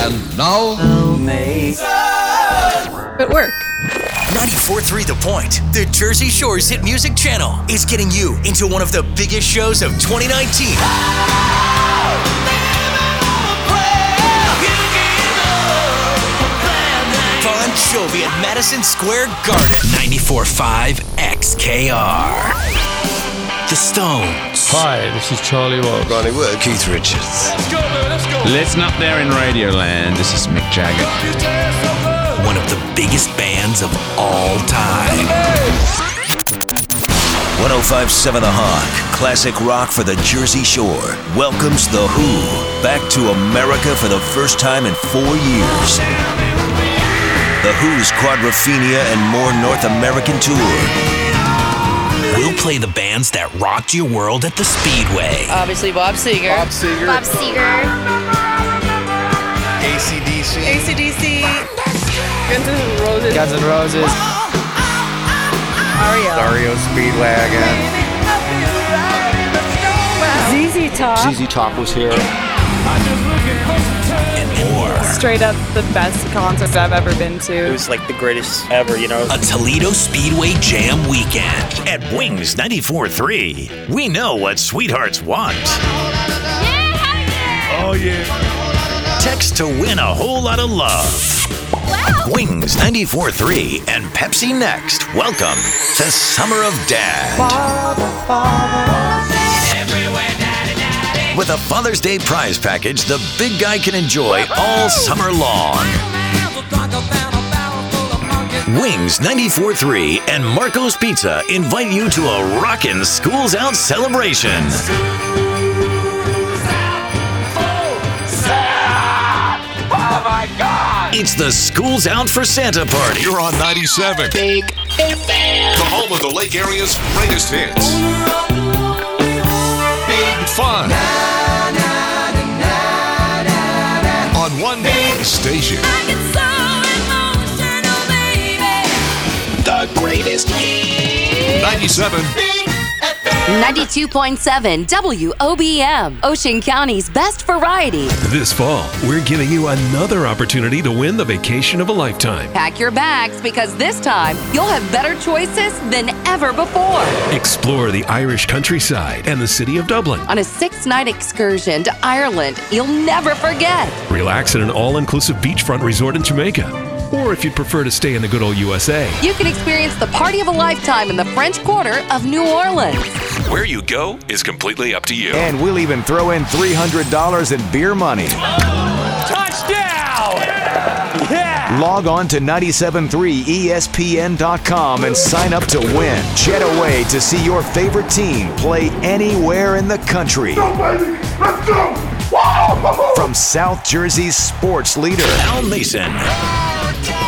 And now... At work. 94.3 The Point, the Jersey Shore's hit music channel, is getting you into one of the biggest shows of 2019. Bon Jovi at Madison Square Garden. 94.5 XKR. The Stones. Hi, this is Charlie Watts. Ronnie Wood. Keith Richards. Let's go, man, let's go. Listen up there in Radioland. This is Mick Jagger. One of the biggest bands of all time. 105.7 The Hawk, classic rock for the Jersey Shore, welcomes The Who back to America for the first time in 4 years. The Who's Quadrophenia and More North American Tour. We'll play the bands that rocked your world at the Speedway. Obviously, Bob Seger. AC/DC. Guns N' Roses. REO Speedwagon. ZZ Top. ZZ Top was here. And more. Straight up the best concerts I've ever been to. It was like the greatest ever, you know. A Toledo Speedway Jam weekend. At Wings 94.3, we know what sweethearts want. Oh, yeah. Text to win a whole lot of love. Wow. Wings 94.3 and Pepsi Next welcome to Summer of Dad. With a Father's Day prize package the big guy can enjoy all summer long. Wings 94.3 and Marco's Pizza invite you to a rockin' Schools Out celebration. Oh, my God. It's the Schools Out for Santa party. You're on 97. The home of the Lake Area's greatest hits. Big fun. On one station. The greatest hits. 97. 92.7 WOBM, Ocean County's best variety. This fall, we're giving you another opportunity to win the vacation of a lifetime. Pack your bags because this time you'll have better choices than ever before. Explore the Irish countryside and the city of Dublin. On a 6-night excursion to Ireland you'll never forget. Relax at an all-inclusive beachfront resort in Jamaica. Or if you'd prefer to stay in the good old USA, you can experience the party of a lifetime in the French Quarter of New Orleans. Where you go is completely up to you. And we'll even throw in $300 in beer money. Touchdown! Yeah! Log on to 973ESPN.com and sign up to win. Jet away to see your favorite team play anywhere in the country. Go, baby! Let's go! From South Jersey's sports leader, Al Mason.